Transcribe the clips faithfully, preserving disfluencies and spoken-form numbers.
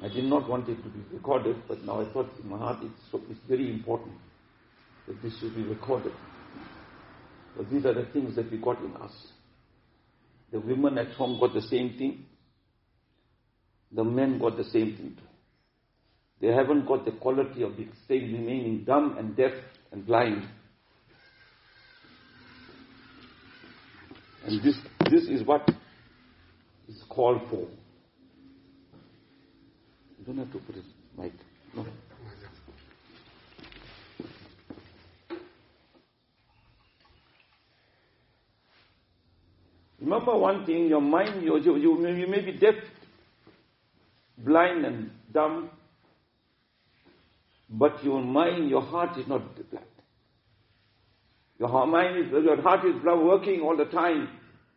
I did not want it to be recorded, but now I thought in my heart it's, so, it's very important that this should be recorded. But these are the things that we got in us. The women at home got the same thing. The men got the same thing too. They haven't got the quality of the staying, remaining dumb and deaf and blind. And this, this is what is called for. You don't have to put it mic. No. Remember one thing, your mind, you, you, you, you may be deaf, blind and dumb, but your mind, your heart is not blind. Your mind is, your heart is working all the time.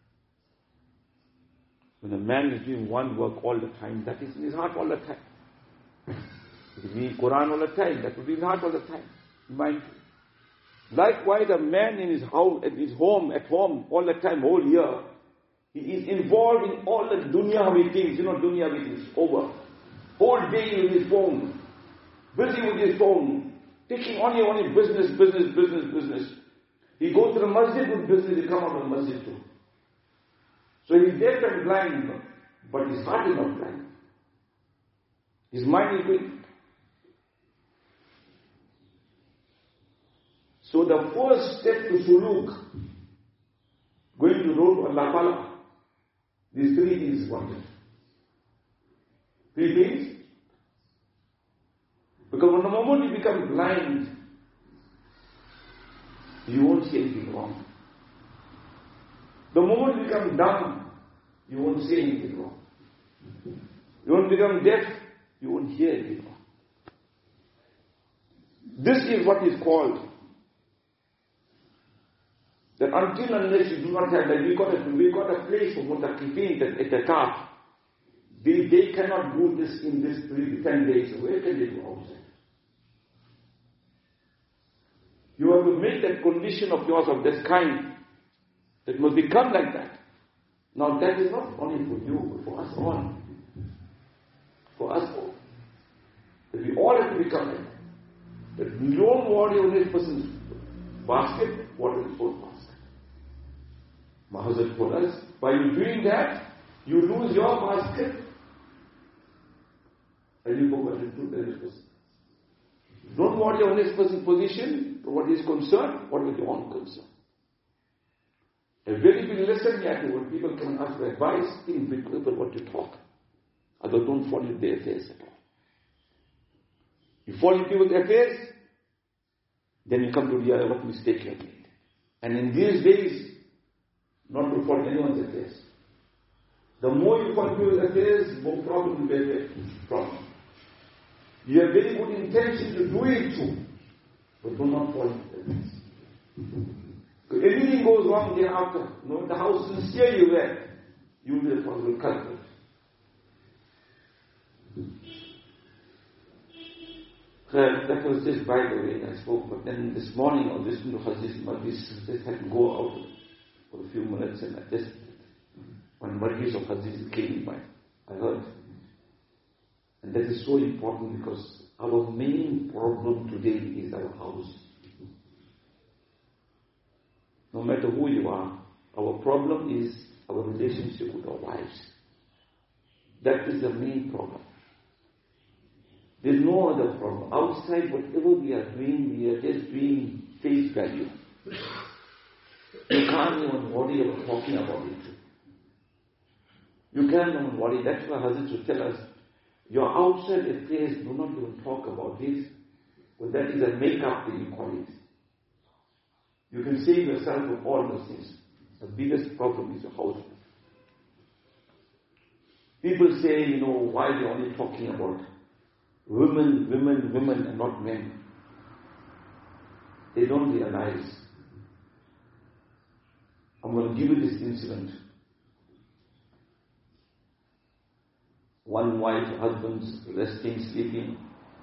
When a man is doing one work all the time, that is in his heart all the time. It will be in Quran all the time, that will be in his heart all the time. Mind. Likewise, a man in his house, at his home, at home, all the time, whole year, he is involved in all the dunyawi things. You know, dunyawi things, over. Whole day with his phone, busy with his phone, taking only only business, business, business, business. He goes to the masjid with business, he comes out of the masjid too. So he's deaf and blind, but his heart is not blind. His mind is going. So the first step to suluk, going to road of Allah Ta'ala, these three things wanted. Three things. Because when the moment you become blind, you won't see anything wrong. The moment you become dumb, you won't say anything wrong. You won't become deaf, you won't hear anything wrong. This is what is called that until unless you do not have that, we got a, we got a place for mutakifin at the top. They, they cannot do this in this three, ten days. Where can they do outside? You have to make that condition of yours of this kind. It must become like that. Now that is not only for you, but for us all. For us all. That we all have to become like that. That we don't worry on this person's basket, what is his own basket. Mahazat told us, by you doing that, you lose your basket and you go back into the next person. Don't worry on this person's position, for what is concerned, what is your own concern. A very big lesson here to when people come and ask for advice, think big people what you talk. Otherwise don't fall into their affairs at all. You fall into people's affairs, then you come to realize what mistake you have made. And in these days, not to fall in anyone's affairs. The more you fall into people's affairs, more problem will be a problem. You have very good intention to do it too, but do not fall into affairs. If anything goes wrong thereafter, no matter how sincere you were, you will be the possible culprit. That was just by the way I spoke, but then this morning I was listening to Hadith Margis, just had to go out for a few minutes and I just, when Margis of Hadith came by, I heard. And that is so important because our main problem today is our house. No matter who you are, our problem is our relationship with our wives. That is the main problem. There's no other problem. Outside, whatever we are doing, we are just doing face value. You can't even worry about talking about it. You can't even worry. That's why Hazrat should tell us, your outside affairs, do not even talk about this. But that is a make-up thing, you call it. You can save yourself from all those things. The biggest problem is your household. People say, you know, why are you only talking about women, women, women and not men? They don't realize. I'm going to give you this incident. One wife, husband's resting, sleeping.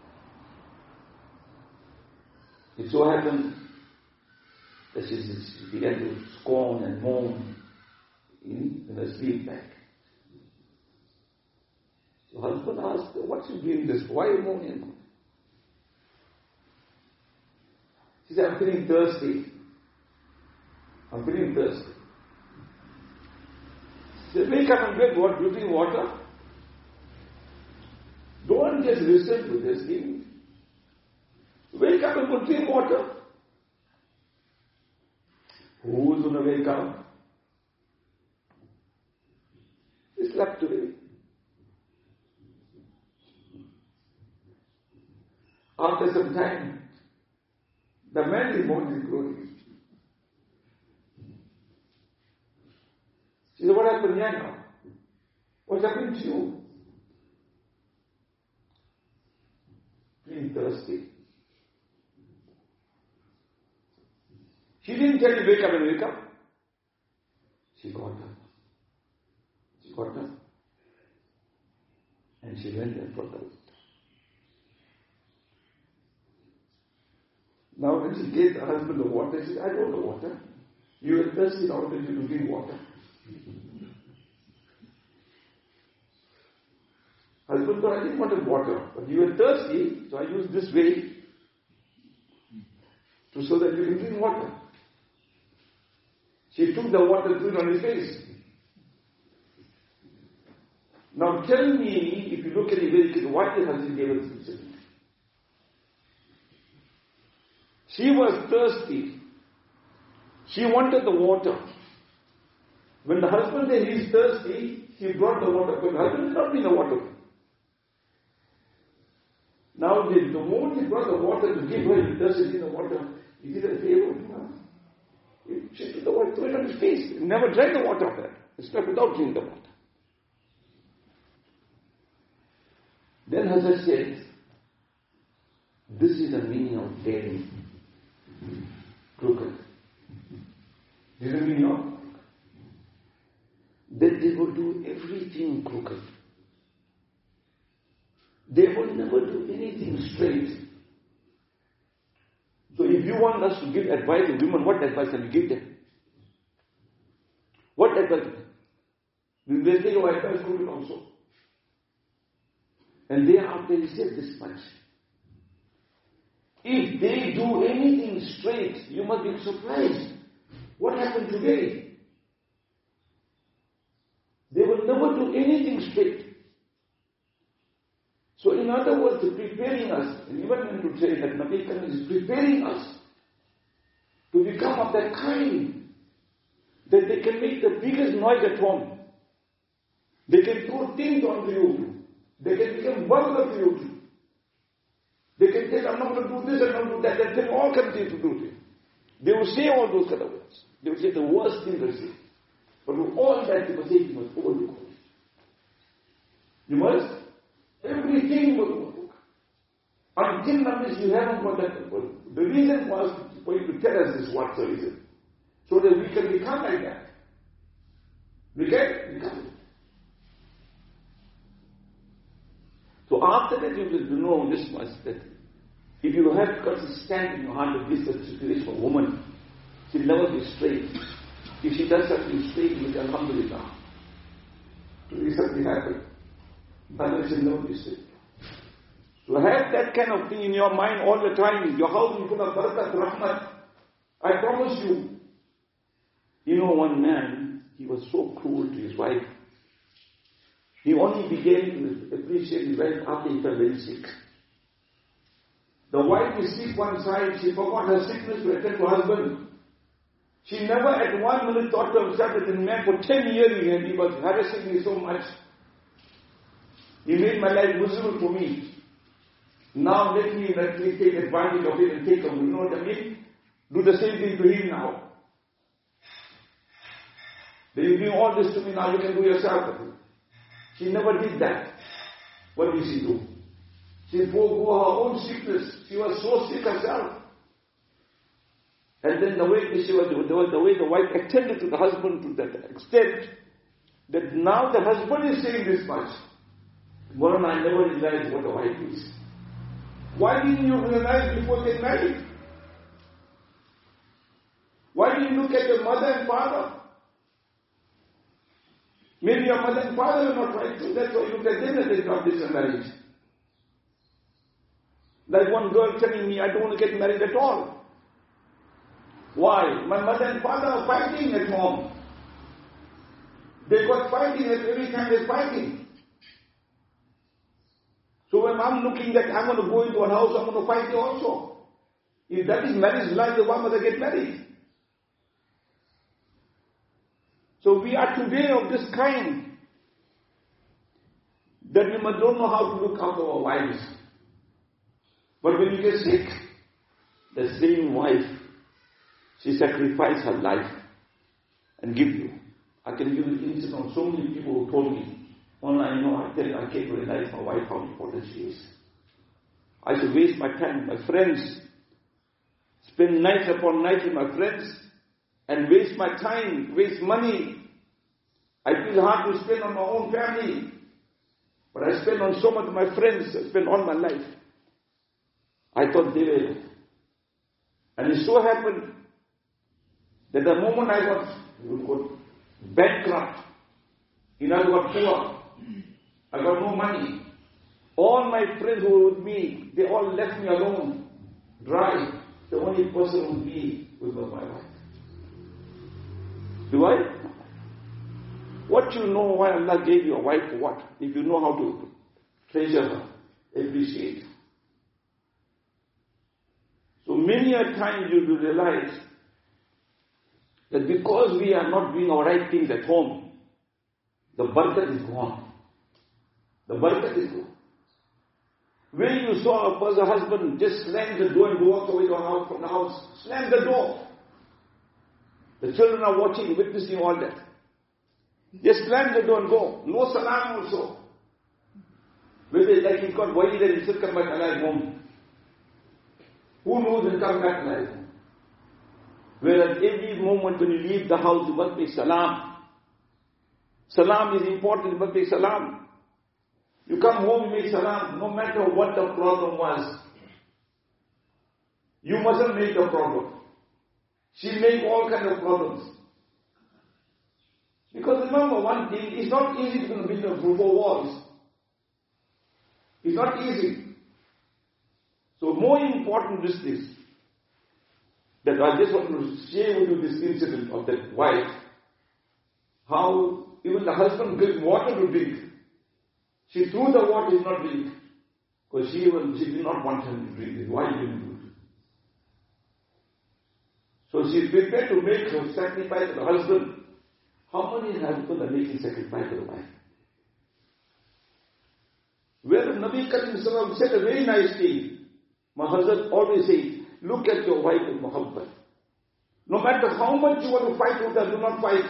It so happened that she began to scorn and moan in, in her sleep bag. So husband asked, what's you doing this? Why are you moaning? She said, I'm feeling thirsty. I'm feeling thirsty. She said, wake up and drink what? Do you drink water? Don't just listen to this thing. Wake up and go drink water. Who's going to wake up? He slept today. After some time, the man is moaning and groaning. She said, what happened here now? What's happening to you? Feeling thirsty. She didn't tell you wake up and wake up. She got up. She got up. And she went and brought the water. Now when she gave the husband the water, she said, I don't know water. You were thirsty, now that you drink water. Husband thought, I didn't want water, but you were thirsty, so I used this way to so that you can drink water. She took the water, threw it on his face. Now tell me, if you look at it very carefully, why the husband gave her this incident? She was thirsty. She wanted the water. When the husband said he is thirsty, she brought the water, but the husband did not bring the water. Now the, the moment he brought the water to give her, he thirsted in the water, he did a favor. She took the water, threw it on his face. He never drank the water of that. He slept without drinking the water. Then Hazrat said, this is the meaning of daring. Crooked. This is the meaning of that they will do everything crooked. They will never do anything straight. So if you want us to give advice to women, what advice can we give them? What advice? We will take our advice crooked also. And thereafter he said this much. If they do anything straight, you must be surprised. What happened today? They will never do anything straight. So in other words, preparing us, and even when to say that Nabi Karim is preparing us to become of that kind, that they can make the biggest noise at home. They can throw things onto you. They can become vulgar to you. They can say, I'm not going to do this, I'm not going to do that. That they all continue to do it. They will say all those kind of words. They will say the worst thing they say. But with all that, you must say, you must overlook it. You must, everything you must overlook. Until unless you haven't got that. The reason was for you to tell us this, what's the reason? So that we can become like that. We can become. So after that, you will know this much, that if you have consistent in your heart that this is the situation of a woman, she'll never be straight. If she does something straight, you say, Alhamdulillah. Today something happened. But she'll never be straight. So have that kind of thing in your mind all the time. Your house will be full of barakat, rahmat. I promise you. You know, one man, he was so cruel to his wife. He only began to appreciate his wife after he fell very sick. The wife is sick one side, she forgot her sickness to attend to her husband. She never at one minute thought to herself that the man for ten years he was harassing me so much. He made my life miserable for me. Now let me, let me take advantage of it and take him. You know what I mean? Do the same thing to him now. Then you do all this to me, now you can do yourself. She never did that. What did she do? She forego her own sickness. She was so sick herself. And then the way she was, the way the wife attended to the husband to that extent, that now the husband is saying this much. Moran, I never realized what a wife is. Why didn't you realize before they married? Why didn't you look at your mother and father? Maybe your mother and father were not right too. That's why you look at them that they got this marriage. Like one girl telling me, I don't want to get married at all. Why? My mother and father are fighting at home. They got fighting at every time they're fighting. So when I'm looking that I'm going to go into a house, I'm going to fight you also. If that is marriage life, then why must I get married? So we are today of this kind, that we must don't know how to look after our wives. But when you get sick, the same wife, she sacrificed her life and give you. I can give you incident of so many people who told me, online, you know, I tell you, I can't realize my wife how important she is. I should waste my time with my friends, spend nights upon nights with my friends, and waste my time, waste money. I feel hard to spend on my own family, but I spend on so much of my friends, I spend all my life. I thought they were. And it so happened that the moment I got, got bankrupt, you know, I got poor, I got no money, all my friends who were with me, they all left me alone, dry. The only person with me was my wife. Do I? What you know why Allah gave you a wife for what? If you know how to treasure her, appreciate her. So many a time you will realize that because we are not doing our right things at home, the barakat is gone. The barakat is gone. When you saw a person, husband just slam the door and walk away from the house, slam the door. The children are watching, witnessing all that. Just slam the door and go. No salam also. Whether like he got worried that he should come back alive home. Who knows he'll come back alive? Whereas every moment when you leave the house, you must make salam. Salam is important, you must make salam. You come home, you make salam, no matter what the problem was. You mustn't make the problem. She make all kind of problems. Because remember one thing, it's not easy to build a four walls. It's not easy. So more important is this, that I just want to share with you this incident of that wife, how even the husband gave water to drink. She threw the water, he did not drink, because she, even, she did not want him to drink it. Why did you do it? So she prepared to make her sacrifice to the husband. How many husbands are making sacrifice to the wife? Where Nabi Karim Sallallahu said a very nice thing. My husband always says, look at your wife with muhabbat. No matter how much you want to fight with her, do not fight.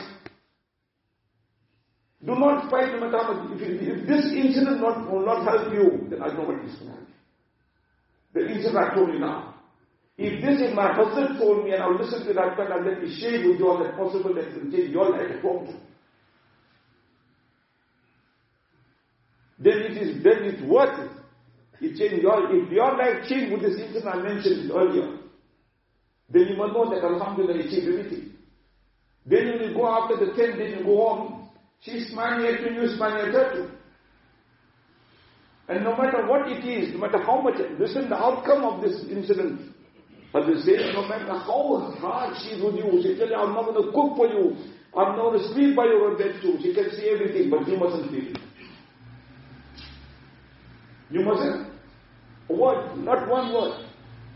Do not fight no matter how much. If, if this incident not, will not help you, then I know what is going to happen. The incident I told you now. If this is my husband told me and I'll listen to that, but I'll let me share with you all that possible that will change your life at home too. Then it is, then it's worth it. It change your, if your life changed with this incident I mentioned earlier, then you must know that Alhamdulillah it changed everything. Then when you go after the ten days, you go home, she's smiling at you, you're smiling at her too. And no matter what it is, no matter how much, listen the outcome of this incident. But they say, no matter how hard she is with you, she tell you, I'm not going to cook for you, I'm not going to sleep by your bed too. She can see everything, but you mustn't feel it. You mustn't. A word, not one word.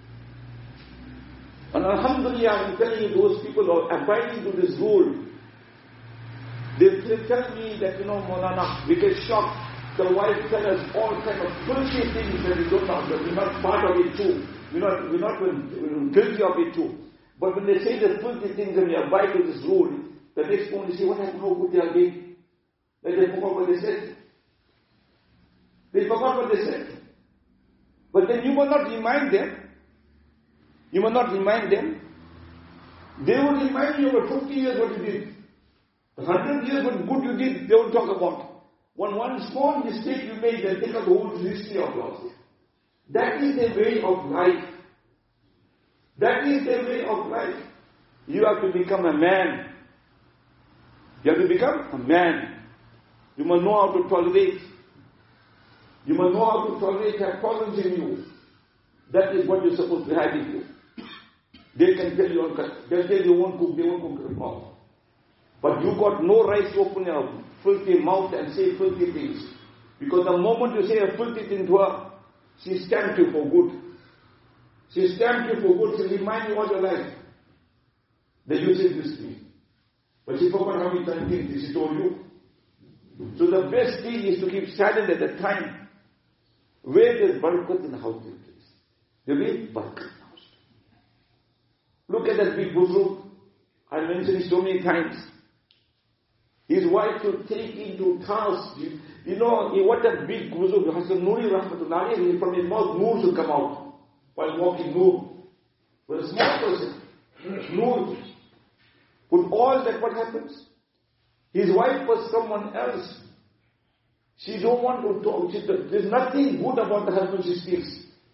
And Alhamdulillah, I'm telling you, those people who are abiding to this rule, they, they tell me that, you know, Maulana, we get shocked. The wife tells us all kind of filthy things that we don't know, that we're not part of it too. We're not, we're not we're guilty of it too. But when they say the filthy things and we abide to this rule, the next moment they say, what happened, how good they are being? That they forgot what they said. They forgot what they said. But then you must not remind them. You must not remind them. They will remind you over fifty years what you did. one hundred years what good you did, they will talk about. When one small mistake you made, they'll take up the whole history of yours. That is the way of life. That is the way of life. You have to become a man. You have to become a man. You must know how to tolerate. You must know how to tolerate, have tolerance in you. That is what you're supposed to have in you. They can tell you, they'll tell you won't cook, they won't cook at all. But you got no right to open your filthy mouth and say filthy things. Because the moment you say a filthy thing to her, she stamped you for good. She stamped you for good. She'll remind you all your life that you said this to me. But she forgot how many times she told you. So the best thing is to keep silent at the time. Where there's barakat in the house, please. There will be barakat in the house. Look at that big buzurg. I mentioned it so many times. His wife to take into task. You, you know, what a big buzurg. Hasan Nuri Rahmatullah, from his mouth, Noor should come out while walking, Noor. But a small person, Noor. With all that, what happens? His wife was someone else. She don't want to talk. She, there's nothing good about the husband she speaks.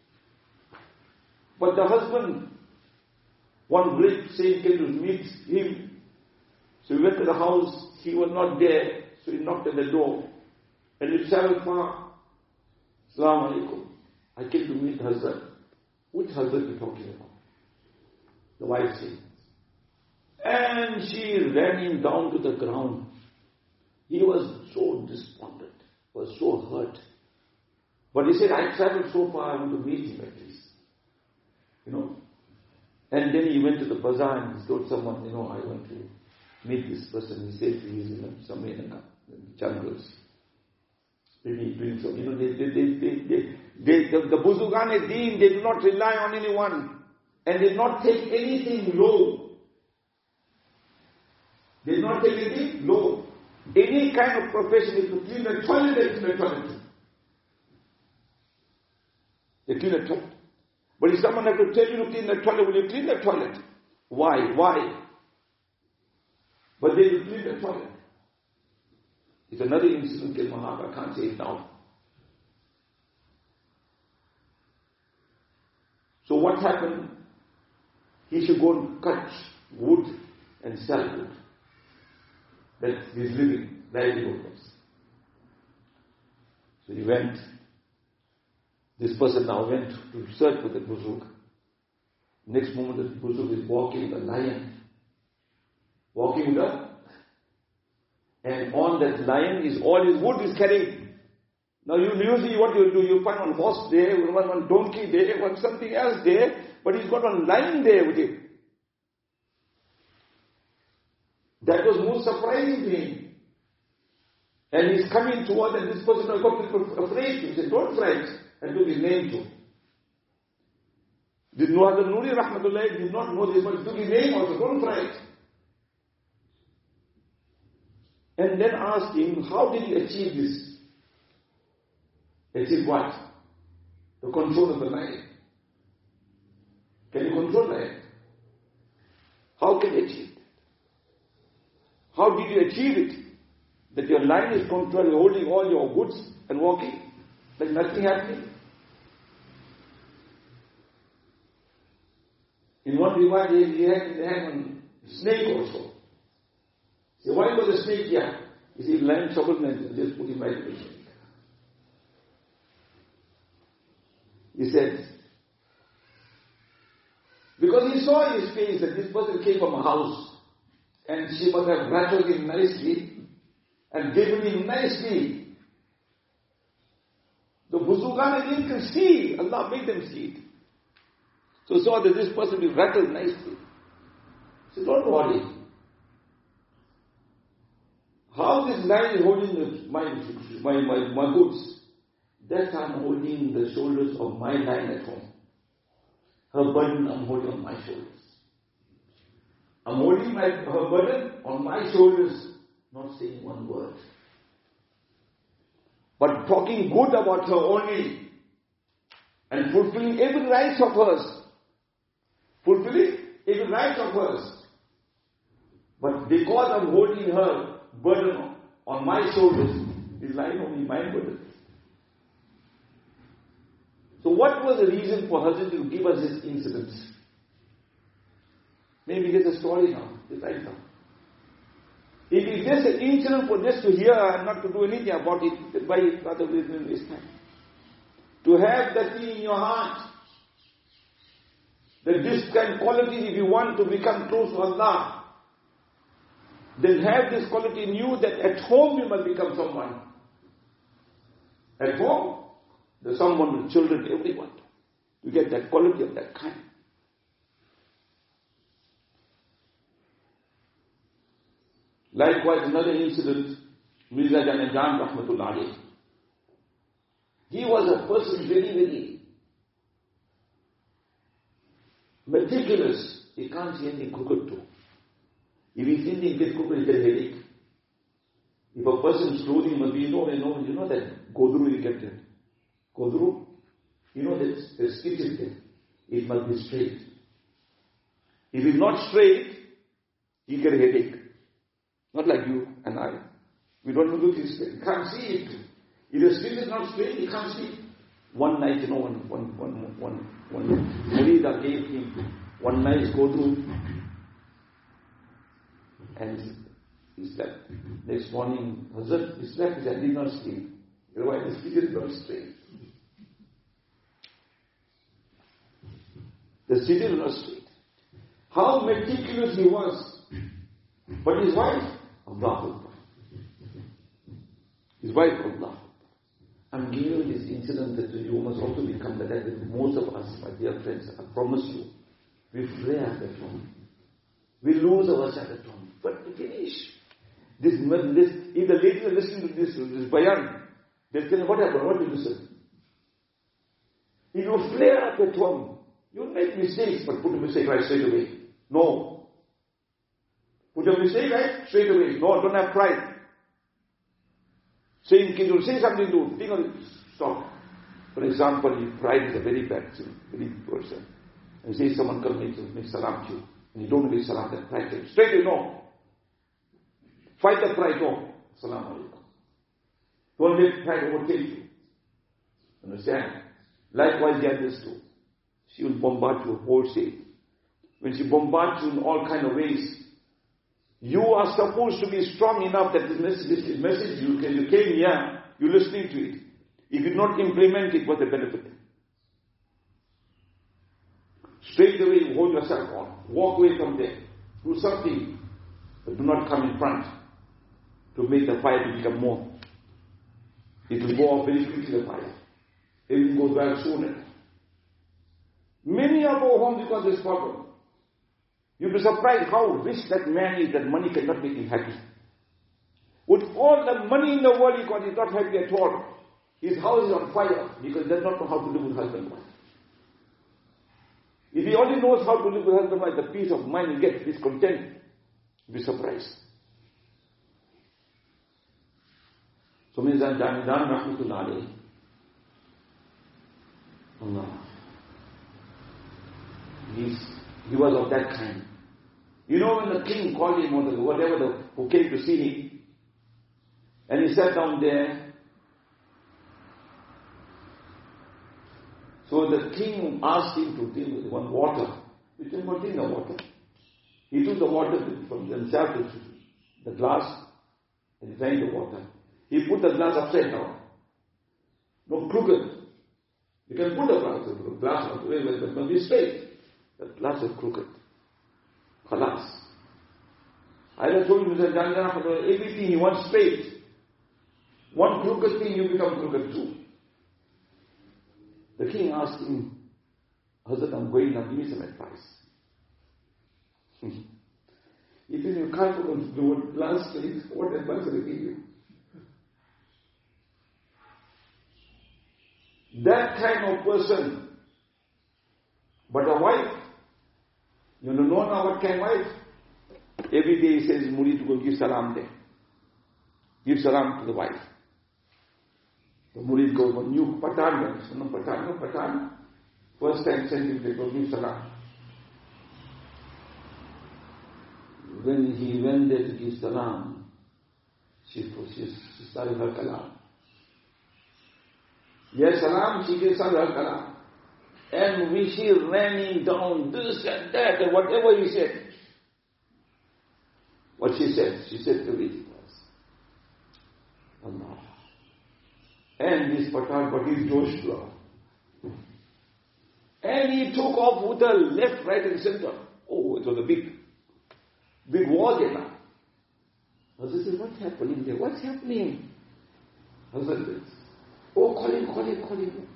But the husband, one great saint came to meet him. So he went to the house. He was not there. So he knocked at the door. And he traveled far. Assalamu alaikum. I came to meet Hazrat. Which Hazrat are you talking about? The wife said. And she ran him down to the ground. He was so despondent, was so hurt. But he said, I traveled so far, I want to meet him at least. You know. And then he went to the bazaar and he told someone, you know, I want to meet this person. He said he is you know, somewhere in the jungles. Maybe doing so. You know, they, they, they, they, they, they, the, the Buzurgan-e-Deen, they do not rely on anyone. And they do not take anything low. They do not take anything low. Any kind of profession is to clean the toilet, they clean the toilet. They clean the toilet. But if someone has to tell you to clean the toilet, will you clean the toilet? Why? Why? But they will clean the toilet. It's another incident in Mahab, I can't say it now. So what happened? He should go and cut wood and sell wood. That's his living, livelihood. So he went. This person now went to search for the buzurg. Next moment the buzurg is walking with a lion. Walking with a... And on that lion is all his wood is carrying. Now you usually what you do, you find one horse there, one, one donkey there, one something else there, but he's got one lion there with him. That was most surprising to him. And he's coming towards, and this person got afraid. He said, don't fret. And took his name to him. Did not Hazrat Nuri Rahmatullah did not know this, but he took his name also, don't fret. And then asked him, how did you achieve this? Achieve what? The control of the lion. Can you control lion? How can you achieve it? How did you achieve it? That your lion is controlled, holding all your goods and walking, like nothing happening. In one riwayat, he had, he had one snake also. So why was the snake here? He said, lion troubled me, just put him right away. He said, because he saw in his face that this person came from a house, and she must have rattled him nicely and given him nicely. The Buzurgan can see. Allah made them see it. So saw that this person will rattle nicely. He said, don't worry. How this lion is holding my, my, my, my goods? That I'm holding the shoulders of my lion at home. Her burden I'm holding on my shoulders. I'm holding my, her burden on my shoulders, not saying one word. But talking good about her only, and fulfilling every right of hers. Fulfilling every right of hers. But because I'm holding her burden on my shoulders, is lying only my burden. So what was the reason for Hazrat to give us this incident? Maybe there's a story now, it's right now. If it is just an incident for just to hear and not to do anything about it, why rather than waste time? To have that thing in your heart, that this kind of quality, if you want to become close to Allah, then have this quality in you that at home you must become someone. At home, there's someone with children, everyone. You get that quality of that kind. Likewise, another incident, Mirza Jan Jan Rahmatullah alayhi. He was a person very, very meticulous. He can't see anything crooked too. If he sees anything get crooked, he gets headache. If a person's clothing must be, you know, you know, you know that Godru you get it. Godru, you know that the stitch is there. It must be straight. If it's not straight, he get a headache. Not like you and I. We don't know this. You can't see it. If the stitch is not straight, you can't see it. One night, you know, one, one, one, one, one Murida gave him one nice Godru. And he slept. Next morning, Hazrat, he slept, he said, I did not sleep. Otherwise, the stitch is not straight. The stitch is not straight. How meticulous he was. But his wife, Allah Akbar. His wife, Allah Akbar. I'm giving you this incident that you must also become like that. Most of us, my dear friends, I promise you, we flare at home. We lose ourselves at home. But we finish. This, this, if the ladies are listening to this, this bayan, they'll tell you, what happened? What did you say? If you flare up at home, you make mistakes, but put a mistake right straight away. No. Put a mistake right straight away. No, don't have pride. Saying, can you say something to think of it? Stop. For example, if pride is a very bad thing, very person. And say someone comes and makes salam to you, and you don't make salam, that pride comes. Straight away, no. Fight the pride, no. Salam alaikum. Don't let pride overtake you. Understand? Likewise, the others too. She will bombard you wholesale. When she bombards you in all kind of ways, you are supposed to be strong enough that this message, this message you, can, you came here, you're listening to it. If you not implement it, what's the benefit? Straight away, you hold yourself on. Walk away from there. Do something. But do not come in front to make the fire become more. It will go off very quickly, the fire. Everything goes well sooner. Many are go home because of this problem. You'll be surprised how rich that man is that money cannot make him happy. With all the money in the world he got, he's not happy at all. His house is on fire because he does not know how to live with husband and wife. If he only knows how to live with husband and wife, the peace of mind he gets, he's content. You'll be surprised. So Mirza Jan Jan Rahmatullah alayhi. Allah. He's, he was of that kind. You know when the king called him, or the, whatever the, who came to see him, and he sat down there. So the king asked him to drink with one water. He said, what drink the water? He took the water from himself to the glass, and he drank the water. He put the glass upside down. No crooked. You can put a glass, a glass on the way, but it must be straight. The glass is crooked. Khalas. I just told you, Mister Janjana, everything he wants straight. One crooked thing, you become crooked too. The king asked him, Hazrat, I'm going now, give me some advice. He said, you can't do what glass straight, what advice will I give you? That kind of person, but a wife, you know now what kind of wife? Every day he says, Muri to go give salam there. Give salam to the wife. The Murid goes, well, you Patan, no Patan, no Patan. First time sent him, they go give salam. When he went there to give salam, she, she, she started her kalam. Yes, salam, she gave salam, her kalam. And we see raining down this and that and whatever he said. What she said? She said everything else. Allah. And this Pathan, but he's Joshua. And he took off with the left, right and center. Oh, it was a big, big war there now. Hazrat said, what's happening there? What's happening? Hazrat said, oh, call him, call him, call him.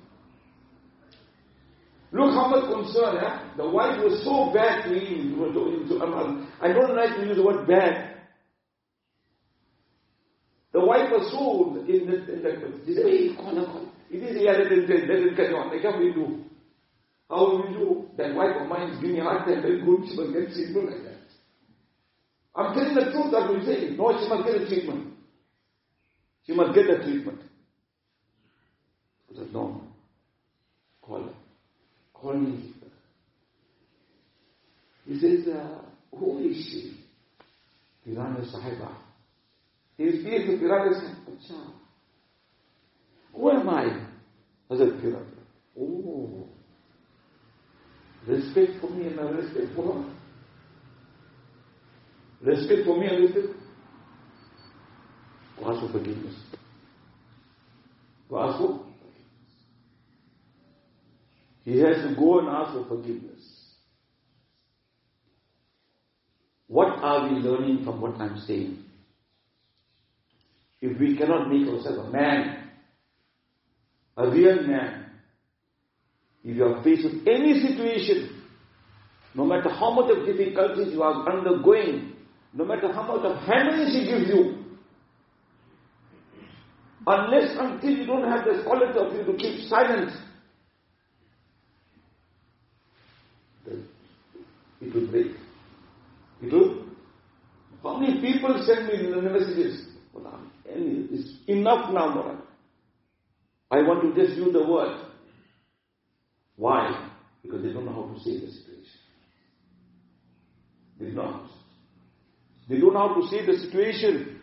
Look how much concern, eh? The wife was so bad to him. I don't like to use the word bad. The wife was so in the, in the she said, hey, call him, call him. It is, yeah, let it, let it carry on. Like how we do. How will we do? That wife of mine is giving me a hard time, very good, she must get treatment like that. I'm telling the truth, that's what you say. No, she must get a treatment. She must get the treatment. I said, no. Call her. Call me. He says, uh, who is she? Pirana Sahiba. He speaks to Pirana Sahiba. Who am I? I said, Pirana. Oh. Respect for me and I respect for her. Respect for me and respect. Go ask for forgiveness. Go ask for forgiveness. He has to go and ask for forgiveness. What are we learning from what I'm saying? If we cannot make ourselves a man, a real man, if you are faced with any situation, no matter how much of difficulties you are undergoing, no matter how much of happiness he gives you, unless until you don't have the quality of you to keep silent, it will break. It will. How many people send me messages? It's enough now, Moran. I want to just use the word. Why? Because they don't know how to save the situation. They don't know. They don't know how to save the situation.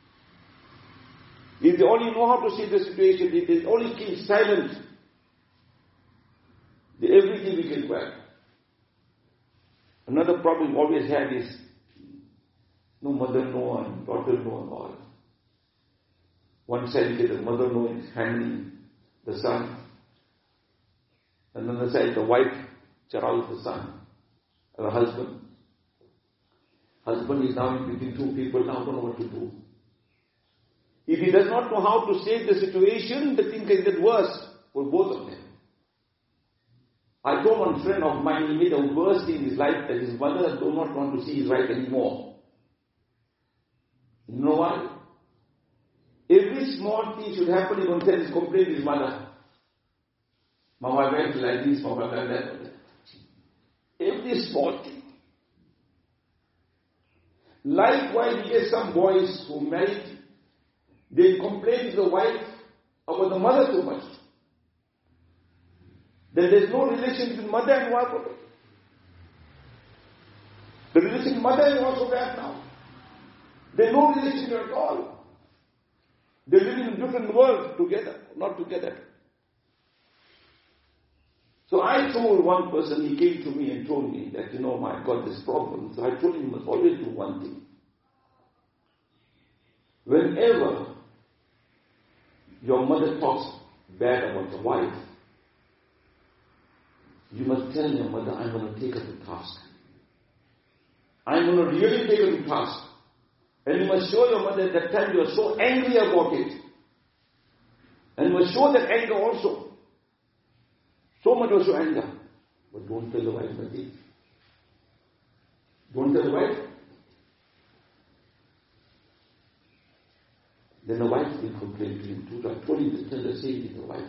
If they only know how to save the situation, if they only keep silent, then everything will get well. Another problem we always had is no mother, no one, daughter, no one, all. One side the mother no is handling the son. Another side the wife charaus the son, the husband. Husband is now in between two people, now don't know what to do. If he does not know how to save the situation, the thing can get worse for both of them. I told one friend of mine, he made a worst thing in his life that his mother do not want to see his wife anymore. You know why? Every small thing should happen, he won't tell his complaint to his mother. My wife went like this, my wife went like that. Every small thing. Likewise, he has some boys who married, they complain to the wife about the mother too much. Then there is no relation between mother and wife. The relation between mother and wife is bad now. There is no relation at all. They live in different worlds together, not together. So I told one person, he came to me and told me that, you know, I've got this problem. So I told him, you must always do one thing. Whenever your mother talks bad about the wife, you must tell your mother, I'm going to take her to task. I'm going to really take her to task. And you must show your mother at that time you are so angry about it. And you must show that anger also. So much also anger. But don't tell the wife nothing. Don't tell the wife. Then the wife will complain to him too. I told him to tell the same thing to the wife.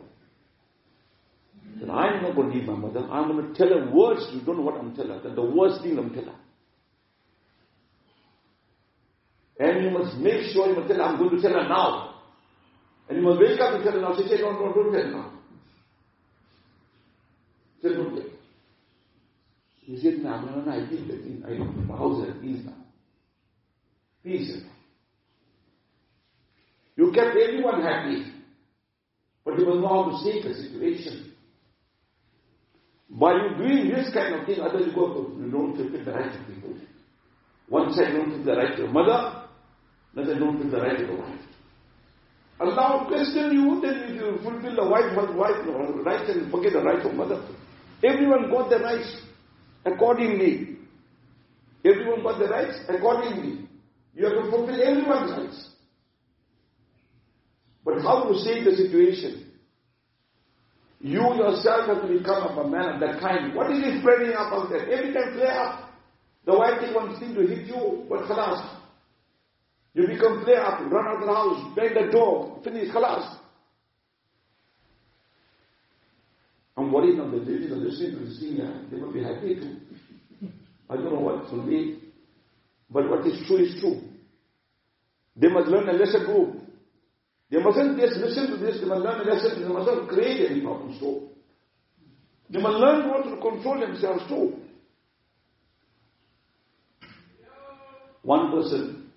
Then I'm not going to leave my mother. I'm going to tell her words. You don't know what I'm telling her. That's the worst thing I'm telling her. And you must make sure you must tell her, I'm going to tell her now. And you must wake up and tell her now. She said, don't, don't, don't tell her now. She said, don't tell her. He said, no, no, no, I did that thing. I don't know. My house has peace now. Peace. You kept everyone happy. But you must know how to save the situation. By you doing this kind of thing, others go, you don't fulfill the rights of people. One side don't give the right to the mother, another don't give the right to the wife. Allah will question you, then you fulfill the wife, wife rights and forget the rights of mother. Everyone got the rights accordingly. Everyone got the rights accordingly. You have to fulfill everyone's rights. But how to save the situation? You yourself have to become a man of that kind. What is it spreading up out there? Every time flare up. The wife thing wants thing to hit you, but khalas. You become flare up, run out of the house, bang the door, finish, khalas. I'm worried now, the ladies are listening to this thing, yeah, they will be happy too. I don't know what it will be, but what is true is true. They must learn a lesson too. They mustn't just listen to this, they must learn a lesson, they mustn't create any problems too. They must learn how to control themselves too. One person,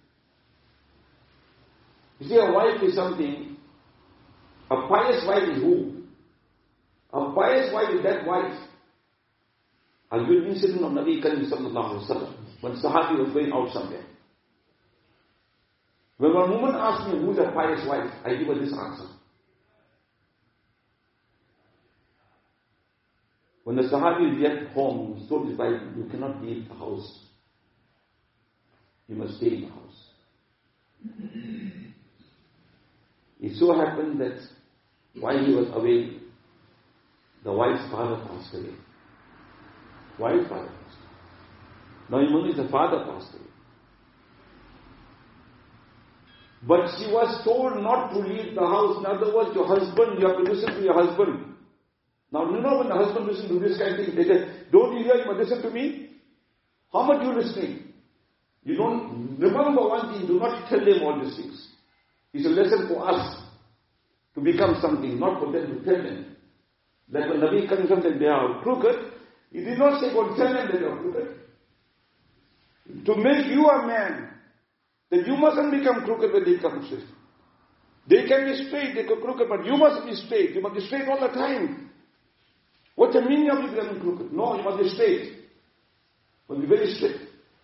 you see, a wife is something, a pious wife is who? A pious wife is that wife. I'll give an incident of Nabi Karim sallallahu alayhi wa sallam, when Sahabi was going out somewhere. When one woman asked me who's a pious wife, I give her this answer. When the Sahabi is yet home, he told his wife, you cannot leave the house. You must stay in the house. It so happened that while he was away, the wife's father passed away. Wife's father passed away. Now you know the father passed away. But she was told not to leave the house. In other words, your husband, you have to listen to your husband. Now you know when the husband listens to this kind of thing, they say, don't you hear, you must listen to me? How much you listening? You don't, remember one thing, do not tell them all these things. It's a lesson for us to become something, not for them to tell them. Like when Nabi comes and they are crooked, he did not say, go tell them that they are crooked. To make you a man, that you mustn't become crooked when they become straight. They can be straight, they can crooked, but you must be straight. You must be straight all the time. What's the meaning of you becoming crooked? No, you must be straight. You must be very straight.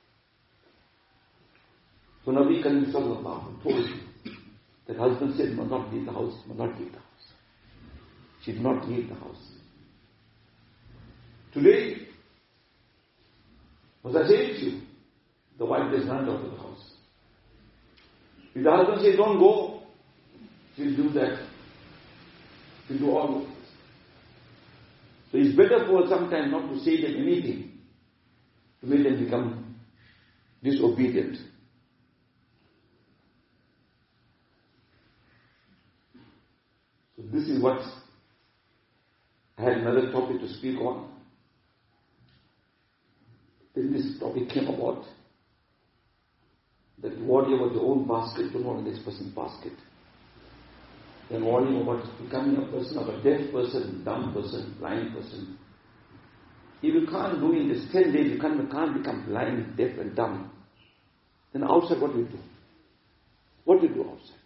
So Nabi Karim sallallahu told him that husband said, must not leave the house, must not leave the house. She did not leave the house. Today, was I saying to you, the wife just ran out of the house. If the husband says, don't go, she'll do that. She'll do all of this. So it's better for her sometimes not to say them anything, to make them become disobedient. So this is what I had another topic to speak on. Then this topic came about, that worrying about your own basket, don't want the next person's basket. Then worrying about becoming a person of a deaf person, dumb person, blind person. If you can't do in this ten days, you can't, you can't become blind, deaf and dumb. Then outside what do you do? What do you do outside?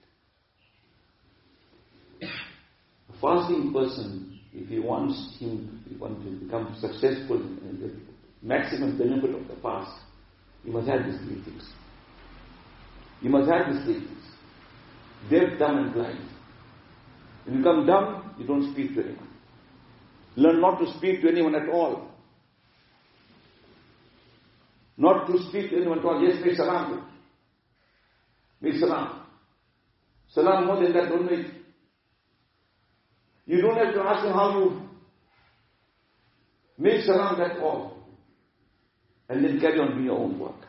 A fasting person, if he wants him, if he wants to become successful and the maximum benefit of the fast, you must have these three things. You must have these three things. Deaf, dumb and blind. When you become dumb, you don't speak to anyone. Learn not to speak to anyone at all. Not to speak to anyone at all. Yes, make salam. Make salam. Salam more than that, don't make. You don't have to ask him how you make salam, that's all. And then carry on doing your own work.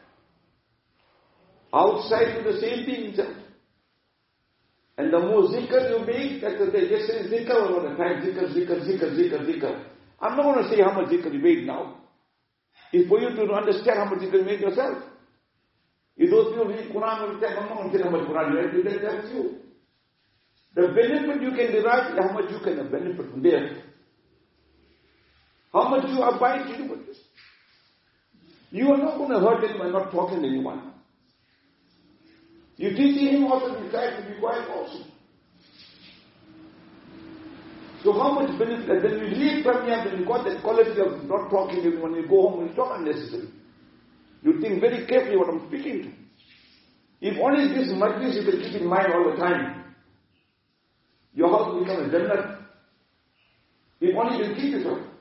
Outside do the same thing inside. And the more zikr you make, that's the just say zikr all the time, zikr, zikr, zikr, zikr, zikr. I'm not going to say how much zikr you make now. It's for you to understand how much zikr you make yourself. If those people read Quran all the time, I'm not going to say how much Quran you read, that's you. The benefit you can derive is how much you can benefit from there. How much you abide to do with this. You are not going to hurt anyone, not talking to anyone. You teaching him also, you try to be quiet also. So how much benefit, and then you leave from here, then you got that quality of not talking to anyone, you go home and you talk unnecessary. You think very carefully what I'm speaking to. If only this majlis you can keep in mind all the time, your house will become a Jannat. If only you can keep it up.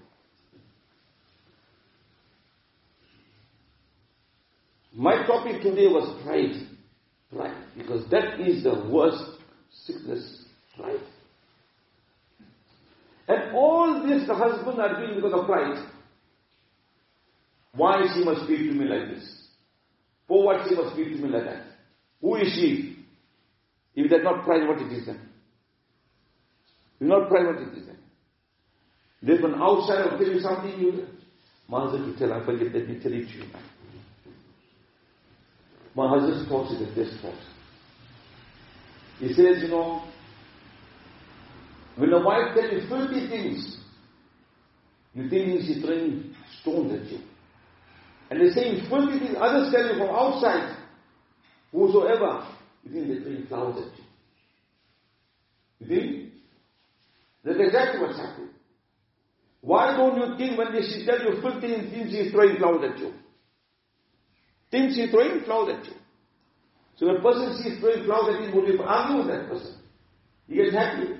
My topic today was pride. Pride. Because that is the worst sickness. Pride. And all this the husband are doing because of pride. Why she must speak to me like this? For what she must speak to me like that? Who is she? If that's not pride, what it is then? If not pride, what it is then? There's one outsider will tell you something, you my husband will tell, I forget, let me tell it to you. My husband's thoughts is the best thought. He says, you know, when a wife tells you filthy things, you think she's throwing stones at you. And they're saying filthy things, others tell you from outside, whosoever, you think they're throwing flowers at you. You think? That's exactly what's happening. Why don't you think when she tells you filthy things, she's throwing flowers at you? Think she's throwing flowers at you. So when a person sees throwing flowers at you, would you argue with that person? He gets happy.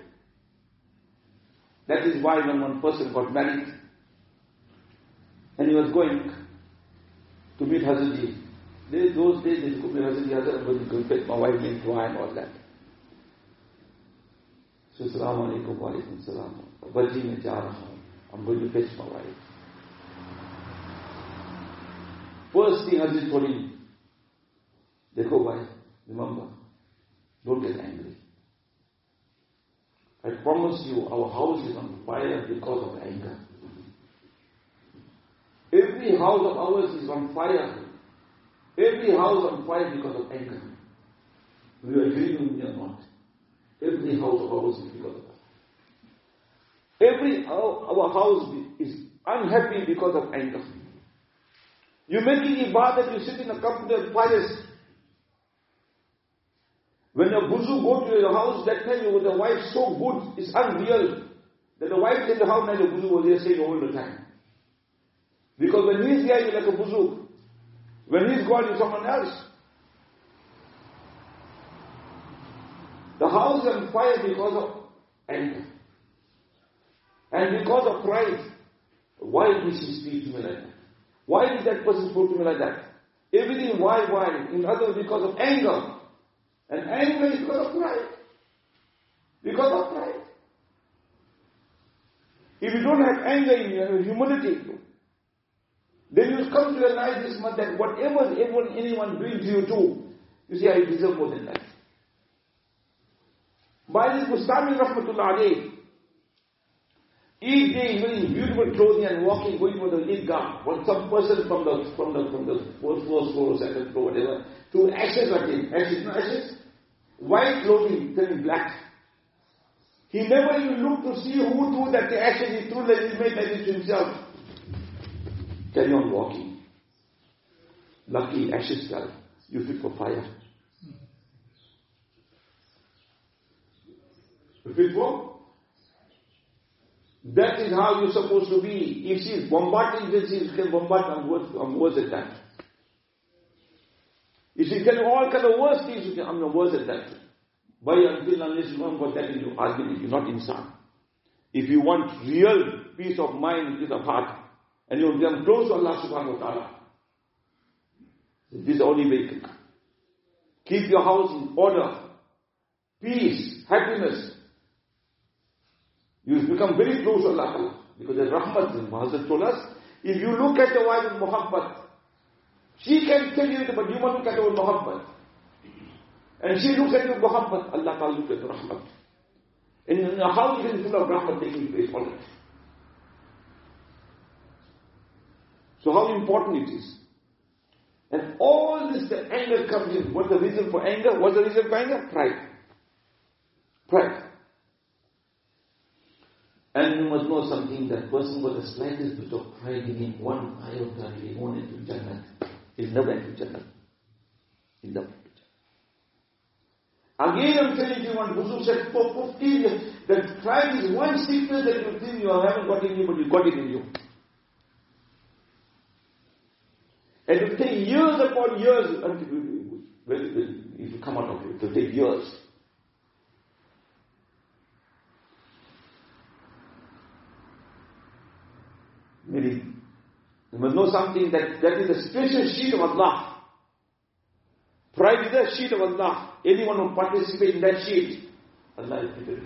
That is why when one person got married, and he was going to meet Hazrat, those days they could meet Hazrat, Hazrat, I'm going to fetch my wife in dua and all that. So, Assalamu alaikum wa alaikum salam. Baji mein ja raha hu. I'm going to fetch my wife. First thing Hazrat told him, Dekho bhai, remember, don't get angry. I promise you, our house is on fire because of anger. Every house of ours is on fire. Every house on fire because of anger. Do you agree with me or not? Every house of ours is because of that. Every our house is unhappy because of anger. You're making ibadat, you sit in a company of pious. When your buzu go to your house, that time you with the wife so good, it's unreal. That the wife in the house and the buzu was there saying all the time. Because when he's there, you're like a buzu. When he's gone, you're someone else. The house is on fire because of anger. And because of pride. Why did she speak to me like that? Why did that person speak to me like that? Everything why, why? In other words, because of anger. And anger is because of pride. Because of pride. If you don't have anger in you, and humility, then you come to realize this much that whatever everyone, anyone brings you to, you say, I deserve more than that. By this Bustami Rahmatullah alayhi, each day he's wearing beautiful clothing and walking, going for the Idgah. When some person from the from the from the fourth floor, floor, second floor, whatever, to ashes like him. Ashes, no ashes? White clothing turning black. He never even looked to see who threw that the ashes, he threw that he made that to himself. Carry on walking. Lucky ashes fell. You fit for fire. You fit for? That is how you're supposed to be. If she's bombarding, then she can bombard and worse, and worse at that. If she can all kind of worse things, you can, I'm worse at that. Why until unless you haven't got that in your argument, you're not insan. If you want real peace of mind, peace of heart, and you become close to Allah subhanahu wa ta'ala, this is the only way you can. Keep your house in order, peace, happiness. You become very close to Allah. Because there's rahmat. Hazrat told us, if you look at the wife with muhabbat, she can tell you, but you must look at her with muhabbat. And she looks at you with muhabbat, Allah Ta'ala looks at the rahmat. And in a house is full of rahmat taking place all the time. So how important it is. And all this, the anger comes in. What's the reason for anger? What's the reason for anger? Pride. Pride. And you must know something, that person with the slightest bit of pride in him, one iota, he won't enter Jannah. He'll never enter Jannah. He'll never enter Jannah. Again I'm telling you, one Buzu said for fifteen years, that pride is one sickness that you think you haven't got in you, but you got it in you. And you take years upon years, if you come out of it, it will take years. Maybe you must know something that that is a special sheet of Allah. Pride is a sheet of Allah. Anyone who participates in that sheet, Allah is given.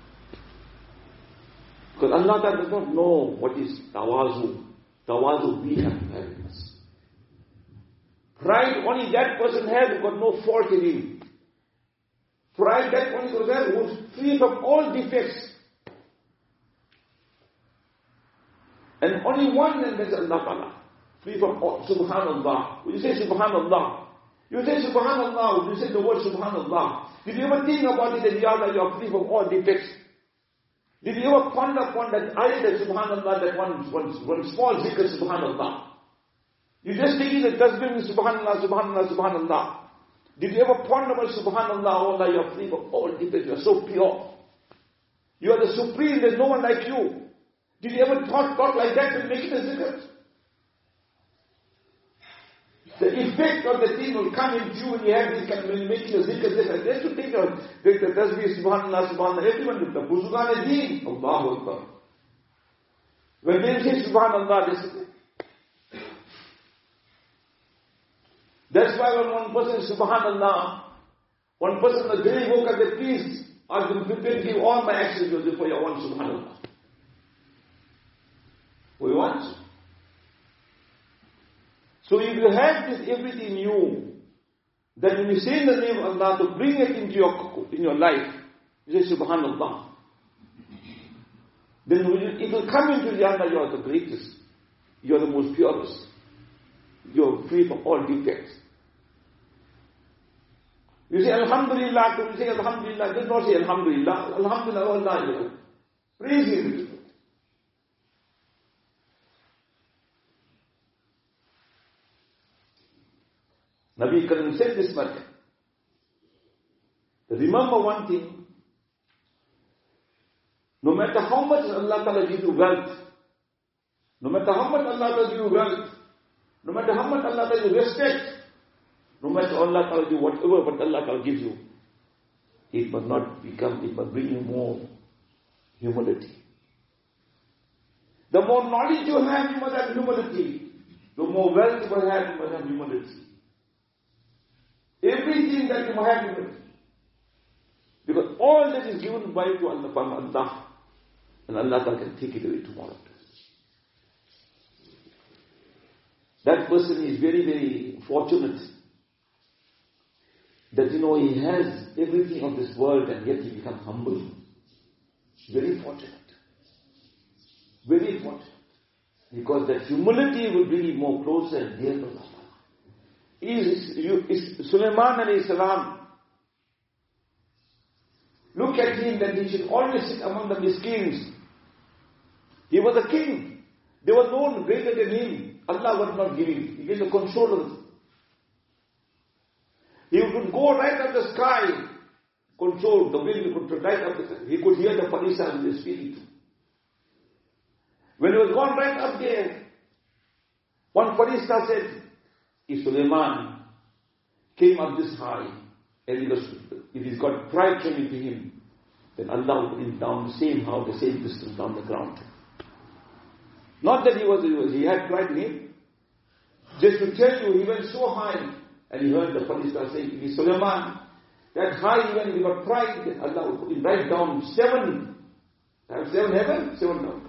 Because Allah does not know what is tawazu. Tawazu we have happiness. Pride only that person has who got no fault in him. Pride that only person has who is free from all defects. And only one, and that's Allah Ta'ala. Free from all. Subhanallah. When you say Subhanallah, you say Subhanallah, when you say the word Subhanallah, did you ever think about it that Ya Allah, you are free from all defects? Did you ever ponder upon that ayah that Subhanallah, that one, one, one small zikr Subhanallah? You just think it does mean Subhanallah, Subhanallah, Subhanallah. Did you ever ponder about Subhanallah, oh Allah, you are free from all defects, you are so pure. You are the supreme, there is no one like you. Did you ever thought, thought like that to make it a zikr? The effect of the thing will come into you when you have this kind of, when you make it a zikr, zikr. Just to think of it, the tasbih, subhanallah, subhanallah, everyone with the buzugan deen, Allahu Akbar. When they say subhanallah, they say, that's why when one person says subhanallah, one person the very woke at the peace, ask them, prepare to give all my actions for your one subhanallah. We want. So if you have this everything in you, then when you say the name of Allah to bring it into your in your life, you say Subhanallah. Then it will come into the Allah, you are the greatest. You are the most purest. You are free from all defects. You say Alhamdulillah, to say Alhamdulillah, just not say Alhamdulillah. Alhamdulillah, Allah, praise Him. Nabi Karim said this much. Remember one thing. No matter how much Allah Ta'ala gives you wealth, no matter how much Allah Ta'ala gives you wealth, no matter how much Allah Ta'ala gives you respect, no matter Allah Ta'ala gives you whatever but Allah Ta'ala gives you, it must not become, it must bring you more humility. The more knowledge you have, you must have humility. The more wealth you must have, you must have humility. Everything that you have given. Because all that is given by to Allah from Allah, and Allah can take it away tomorrow. That person is very, very fortunate that you know he has everything of this world and yet he becomes humble. Very fortunate. Very fortunate. Because that humility will bring him more closer and dear to Allah. Is, is Sulaiman alayhi salam. Look at him that he should always sit among the miskins. He was a king. There was no one greater than him. Allah was not giving. He gave the controllers. He could go right up the sky, control the wind, he could right up the sky. He could hear the Farisa in the spirit. When he was gone right up there, one Farisa said, if Sulaiman came up this high, and if he's got pride came into him, then Allah will put him down the same how the same distance down the ground. Not that he was, he was he had pride in him. Just to tell you, he went so high, and he heard the Farisa saying, if Sulaiman, that high he went, he got pride, then Allah will put him right down seven, seven heaven, seven down.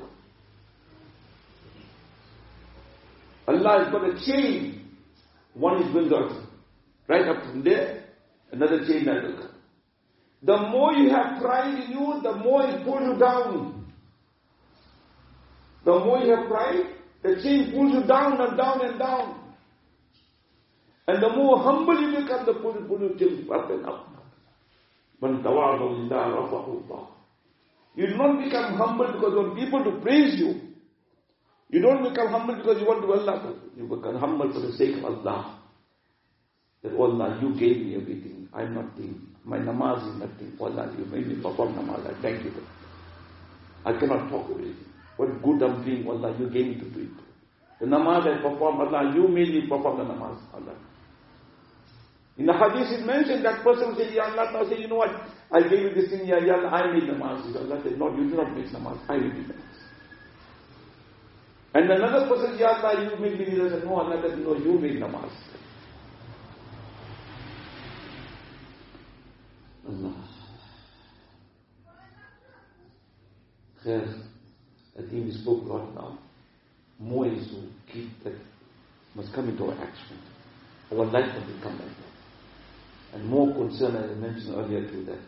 Allah has got a chain. One is going to right up from there, another chain that will come. The more you have pride in you, the more it pulls you down. The more you have pride, the chain pulls you down and down and down. And the more humble you become, the pull pull you till up and up. Man tawadu lillah rafahu Allah. You do not become humble because you want people to praise you. You don't become humble because you want to Allah. You become humble for the sake of Allah. That Allah, you gave me everything. I'm nothing. My namaz is nothing. Allah, you made me perform namaz. I thank you. I cannot talk about it. What good I'm doing, Allah, you gave me to do it. The namaz I perform, Allah, you made me perform the namaz. Allah. In the hadith it mentioned that person will say, Ya Allah, now say, you know what, I gave you this thing, Ya Allah, I made namaz. Allah said, no, you do not make namaz, I will make namaz. And another person, Ya Allah, you made me. Allah said, no, Allah said, no, you made namaz. Allah. Khair, I think we spoke a lot now. More is to keep that, must come into our action. Our life must become like that. And more concern, as I mentioned earlier to that.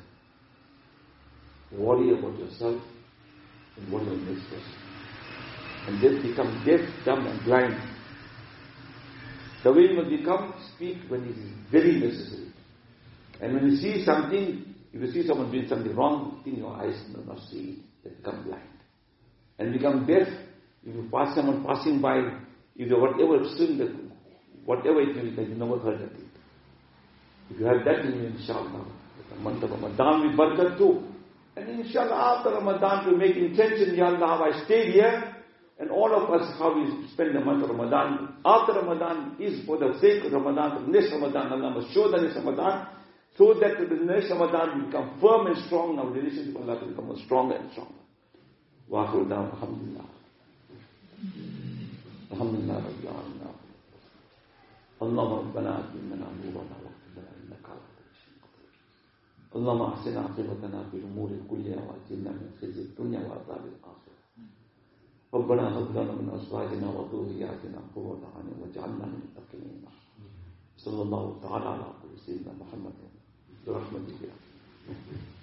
Worry about yourself and worry about the next person. And then become deaf, dumb and blind. The way you must become, speak when it is very necessary. And when you see something, if you see someone doing something wrong, in your eyes do not see it, they become blind. And become deaf, if you pass someone passing by, if you whatever sin, that whatever it is, that you never heard of it. If you have that in you, inshallah, the month of Ramadan with barakat too. And inshallah, after Ramadan, to make intention, Ya Allah, how I stayed here, and all of us, how we spend the month of Ramadan. After Ramadan is for the sake of Ramadan, the next Ramadan, Allah must show the next Ramadan, so that the next Ramadan will become firm and strong, our relationship with Allah will become stronger and stronger. Wa akhiru da'wana, alhamdulillah. Alhamdulillah, Rabbil Alamin. Allahumma rabbana atina nurana wa qina innaka ala kulli shay'in qadir. Allahumma ahsin aqibatana fil umuri kulliha wa ajirna min khizyi dunya wa adhabil akhirah. ربنا هب لنا من ازواجنا وذرياتنا قرة اعين واجعلنا للمتقين صلى الله تعالى على سيدنا محمد برحمته.